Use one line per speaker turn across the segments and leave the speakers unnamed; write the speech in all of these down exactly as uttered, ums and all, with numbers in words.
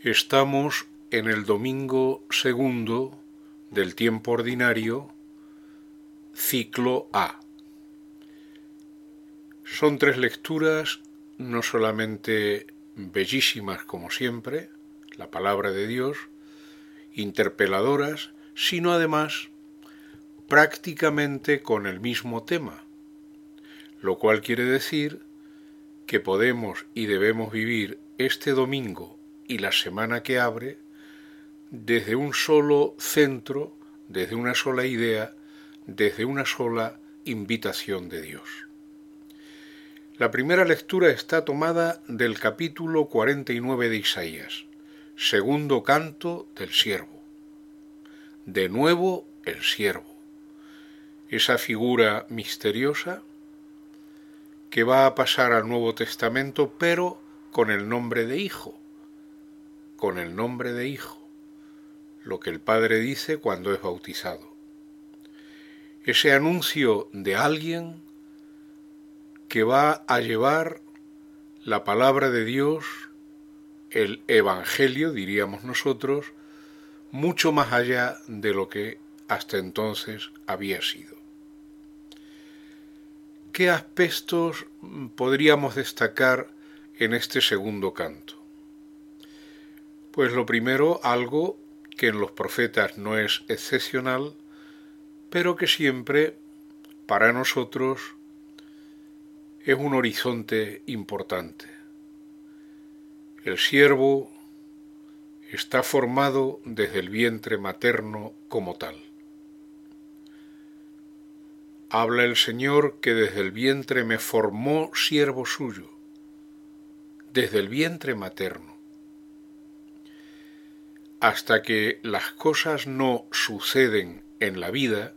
Estamos en el domingo segundo del tiempo ordinario, ciclo A. Son tres lecturas no solamente bellísimas como siempre, la palabra de Dios, interpeladoras, sino además prácticamente con el mismo tema, lo cual quiere decir que podemos y debemos vivir este domingo y la semana que abre desde un solo centro, desde una sola idea, desde una sola invitación de Dios. La primera lectura está tomada del capítulo cuarenta y nueve de Isaías, segundo canto del siervo. De nuevo el siervo, esa figura misteriosa que va a pasar al Nuevo Testamento, pero con el nombre de hijo, con el nombre de hijo, lo que el Padre dice cuando es bautizado. Ese anuncio de alguien que va a llevar la palabra de Dios, el Evangelio, diríamos nosotros, mucho más allá de lo que hasta entonces había sido. ¿Qué aspectos podríamos destacar en este segundo canto? Pues lo primero, algo que en los profetas no es excepcional, pero que siempre para nosotros es un horizonte importante. El siervo está formado desde el vientre materno como tal. Habla el Señor que desde el vientre me formó siervo suyo, desde el vientre materno. Hasta que las cosas no suceden en la vida,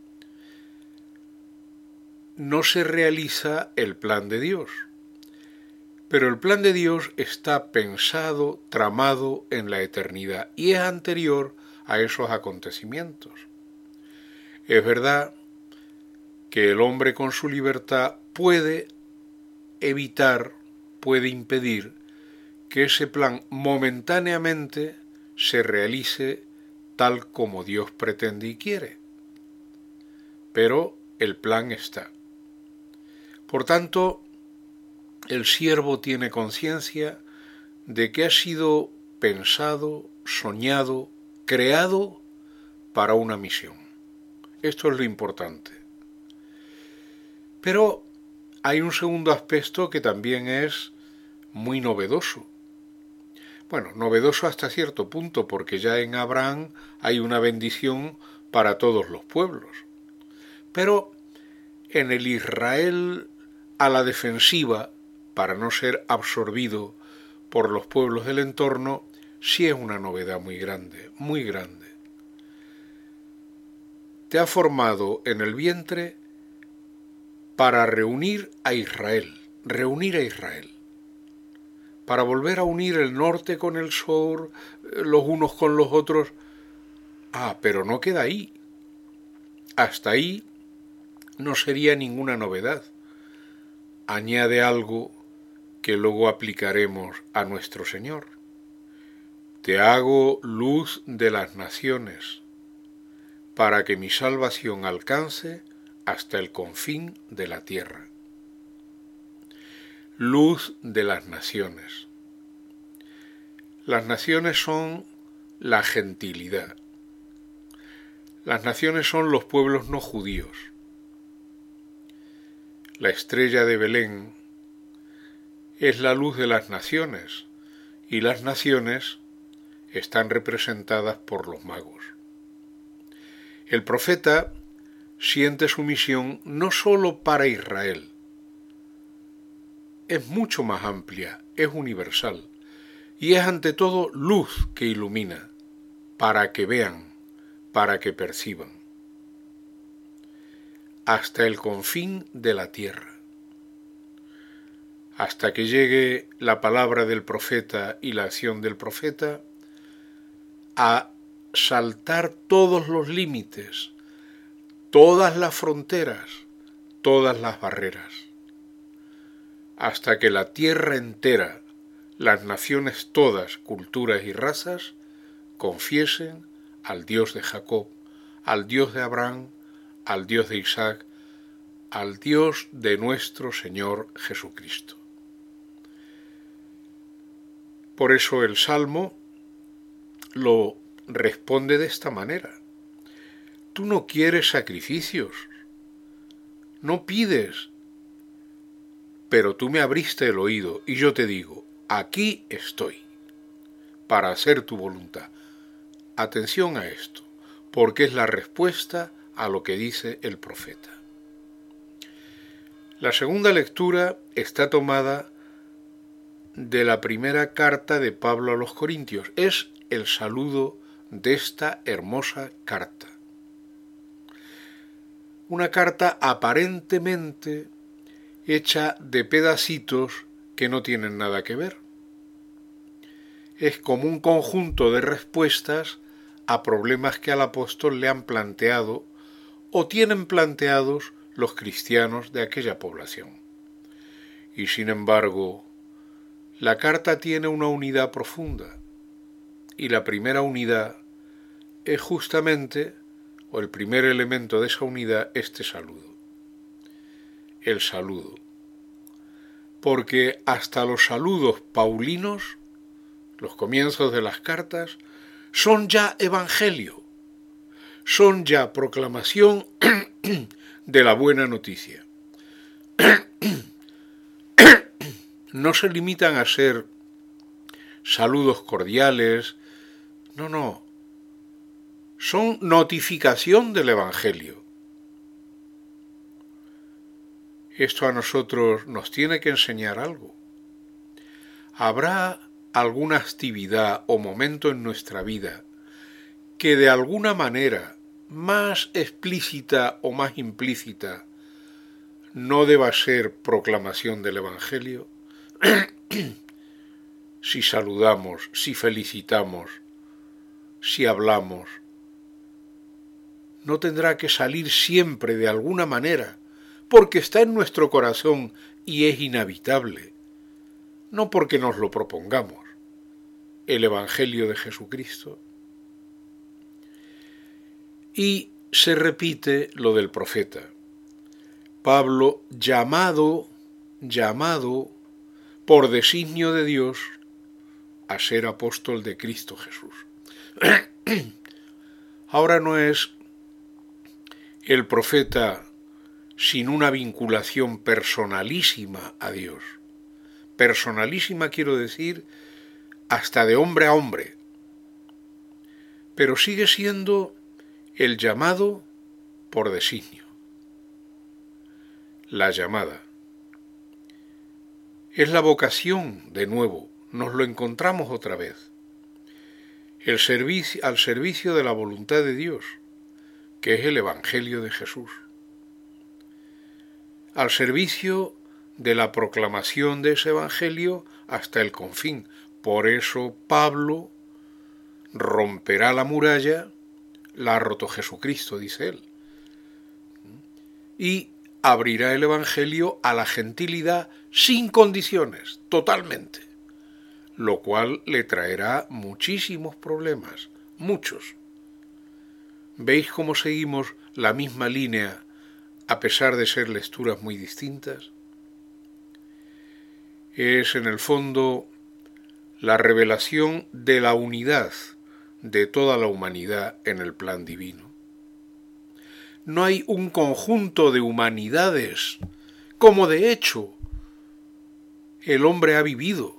no se realiza el plan de Dios. Pero el plan de Dios está pensado, tramado en la eternidad y es anterior a esos acontecimientos. Es verdad que el hombre con su libertad puede evitar, puede impedir que ese plan momentáneamente se realice tal como Dios pretende y quiere. Pero el plan está. Por tanto, el siervo tiene conciencia de que ha sido pensado, soñado, creado para una misión. Esto es lo importante. Pero hay un segundo aspecto que también es muy novedoso. Bueno, novedoso hasta cierto punto, porque ya en Abraham hay una bendición para todos los pueblos. Pero en el Israel a la defensiva, para no ser absorbido por los pueblos del entorno, sí es una novedad muy grande, muy grande. Te ha formado en el vientre para reunir a Israel, reunir a Israel. Para volver a unir el norte con el sur, los unos con los otros. Ah, pero no queda ahí. Hasta ahí no sería ninguna novedad. Añade algo que luego aplicaremos a nuestro Señor. Te hago luz de las naciones, para que mi salvación alcance hasta el confín de la tierra. Luz de las naciones. Las naciones son la gentilidad. Las naciones son los pueblos no judíos. La estrella de Belén es la luz de las naciones y las naciones están representadas por los magos. El profeta siente su misión no sólo para Israel, es mucho más amplia, es universal, y es ante todo luz que ilumina, para que vean, para que perciban. Hasta el confín de la tierra. Hasta que llegue la palabra del profeta y la acción del profeta a saltar todos los límites, todas las fronteras, todas las barreras. Hasta que la tierra entera las naciones todas, culturas y razas, confiesen al Dios de Jacob, al Dios de Abraham, al Dios de Isaac, al Dios de nuestro Señor Jesucristo. Por eso el Salmo lo responde de esta manera. Tú no quieres sacrificios, no pides, pero tú me abriste el oído y yo te digo, aquí estoy, para hacer tu voluntad. Atención a esto, porque es la respuesta a lo que dice el profeta. La segunda lectura está tomada de la primera carta de Pablo a los Corintios. Es el saludo de esta hermosa carta. Una carta aparentemente hecha de pedacitos que no tienen nada que ver. Es como un conjunto de respuestas a problemas que al apóstol le han planteado o tienen planteados los cristianos de aquella población. Y sin embargo, la carta tiene una unidad profunda, y la primera unidad es justamente, o el primer elemento de esa unidad, este saludo. El saludo. Porque hasta los saludos paulinos, los comienzos de las cartas, son ya evangelio, son ya proclamación de la buena noticia. No se limitan a ser saludos cordiales, no, no, son notificación del evangelio. Esto a nosotros nos tiene que enseñar algo. ¿Habrá alguna actividad o momento en nuestra vida que de alguna manera, más explícita o más implícita, no deba ser proclamación del evangelio? Si saludamos, si felicitamos, si hablamos, no tendrá que salir siempre de alguna manera, porque está en nuestro corazón y es inhabitable, no porque nos lo propongamos, el Evangelio de Jesucristo. Y se repite lo del profeta. Pablo, llamado, llamado por designio de Dios a ser apóstol de Cristo Jesús. Ahora no es el profeta sin una vinculación personalísima a Dios. Personalísima quiero decir hasta de hombre a hombre. Pero sigue siendo el llamado por designio. La llamada. Es la vocación, de nuevo, nos lo encontramos otra vez. El servicio, al servicio de la voluntad de Dios, que es el Evangelio de Jesús. Al servicio de la proclamación de ese Evangelio hasta el confín. Por eso Pablo romperá la muralla, la ha roto Jesucristo, dice él, y abrirá el Evangelio a la gentilidad sin condiciones, totalmente, lo cual le traerá muchísimos problemas, muchos. ¿Veis cómo seguimos la misma línea a pesar de ser lecturas muy distintas? Es en el fondo la revelación de la unidad de toda la humanidad en el plan divino. No hay un conjunto de humanidades, como de hecho el hombre ha vivido.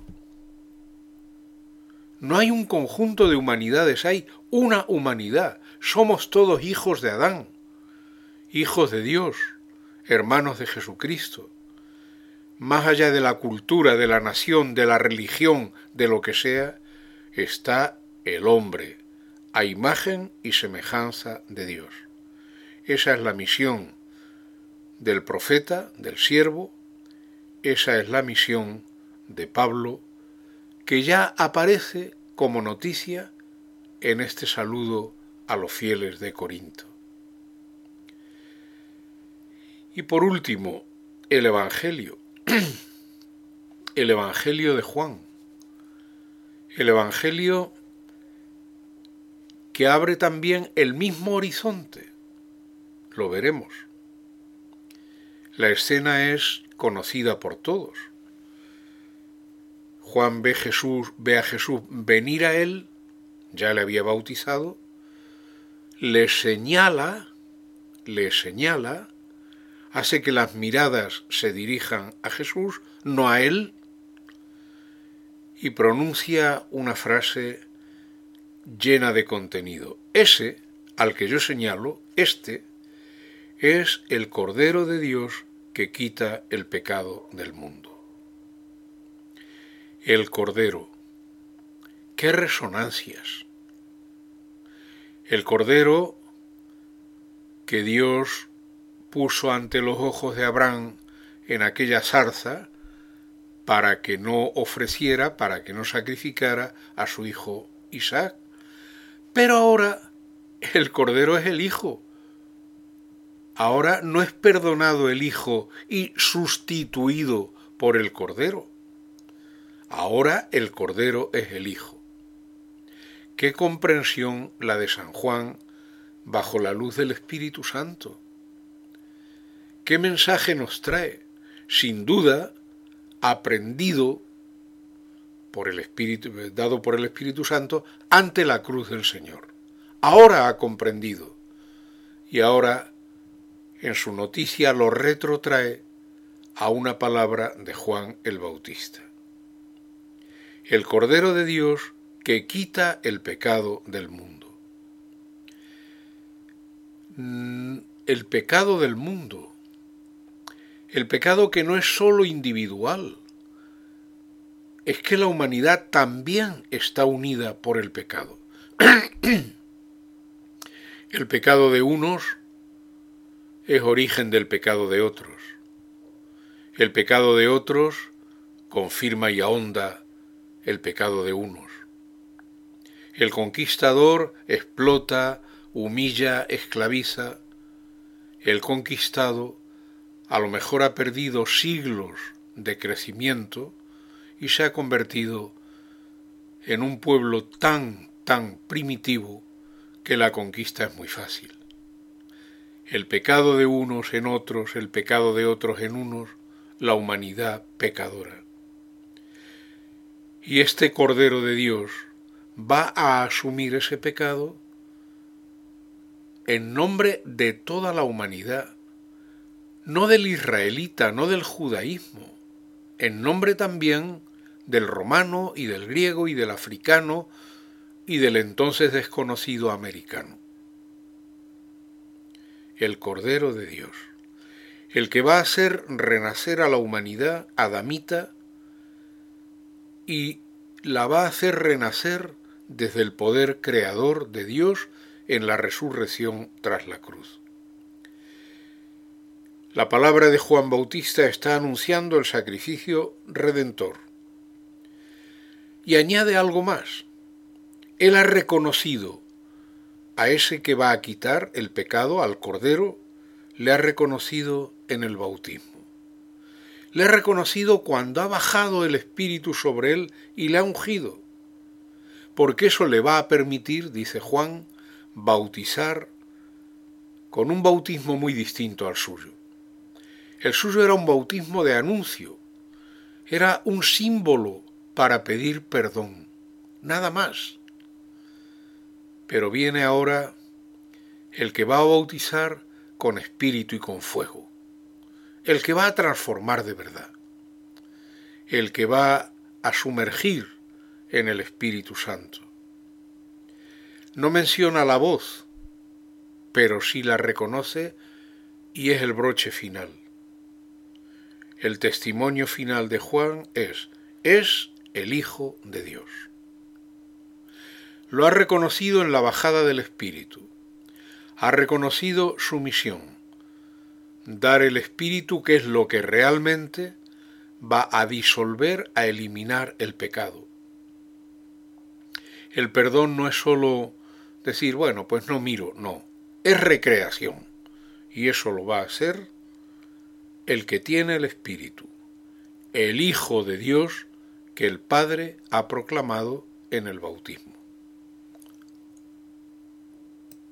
No hay un conjunto de humanidades, hay una humanidad. Somos todos hijos de Adán, hijos de Dios, hermanos de Jesucristo. Más allá de la cultura, de la nación, de la religión, de lo que sea, está el hombre, a imagen y semejanza de Dios. Esa es la misión del profeta, del siervo, esa es la misión de Pablo, que ya aparece como noticia en este saludo a los fieles de Corinto. Y por último, el Evangelio, el Evangelio de Juan. El Evangelio que abre también el mismo horizonte. Lo veremos. La escena es conocida por todos. Juan ve, Jesús, ve a Jesús venir a él, ya le había bautizado, le señala, le señala, hace que las miradas se dirijan a Jesús, no a él, y pronuncia una frase llena de contenido. Ese, al que yo señalo, este, es el Cordero de Dios que quita el pecado del mundo. El Cordero. ¡Qué resonancias! El Cordero que Dios puso ante los ojos de Abraham en aquella zarza para que no ofreciera, para que no sacrificara a su hijo Isaac. Pero ahora el Cordero es el Hijo. Ahora no es perdonado el Hijo y sustituido por el Cordero. Ahora el Cordero es el Hijo. Qué comprensión la de San Juan bajo la luz del Espíritu Santo. ¿Qué mensaje nos trae? Sin duda, aprendido por el Espíritu, dado por el Espíritu Santo ante la cruz del Señor. Ahora ha comprendido y ahora en su noticia lo retrotrae a una palabra de Juan el Bautista. El Cordero de Dios que quita el pecado del mundo. El pecado del mundo. El pecado que no es solo individual. Es que la humanidad también está unida por el pecado. El pecado de unos es origen del pecado de otros. El pecado de otros confirma y ahonda el pecado de unos. El conquistador explota, humilla, esclaviza. El conquistado a lo mejor ha perdido siglos de crecimiento y se ha convertido en un pueblo tan, tan primitivo que la conquista es muy fácil. El pecado de unos en otros, el pecado de otros en unos, la humanidad pecadora. Y este Cordero de Dios va a asumir ese pecado en nombre de toda la humanidad, no del israelita, no del judaísmo, en nombre también del romano y del griego y del africano y del entonces desconocido americano. El Cordero de Dios, el que va a hacer renacer a la humanidad adamita y la va a hacer renacer desde el poder creador de Dios en la resurrección tras la cruz. La palabra de Juan Bautista está anunciando el sacrificio redentor. Y añade algo más. Él ha reconocido a ese que va a quitar el pecado, al Cordero, le ha reconocido en el bautismo. Le ha reconocido cuando ha bajado el Espíritu sobre él y le ha ungido. Porque eso le va a permitir, dice Juan, bautizar con un bautismo muy distinto al suyo. El suyo era un bautismo de anuncio, era un símbolo para pedir perdón, nada más. Pero viene ahora el que va a bautizar con espíritu y con fuego, el que va a transformar de verdad, el que va a sumergir en el Espíritu Santo. No menciona la voz, pero sí la reconoce y es el broche final. El testimonio final de Juan es, es el Hijo de Dios. Lo ha reconocido en la bajada del Espíritu. Ha reconocido su misión, dar el Espíritu, que es lo que realmente va a disolver, a eliminar el pecado. El perdón no es solo decir, bueno, pues no miro, no, es recreación. Y eso lo va a hacer el que tiene el Espíritu, el Hijo de Dios que el Padre ha proclamado en el bautismo.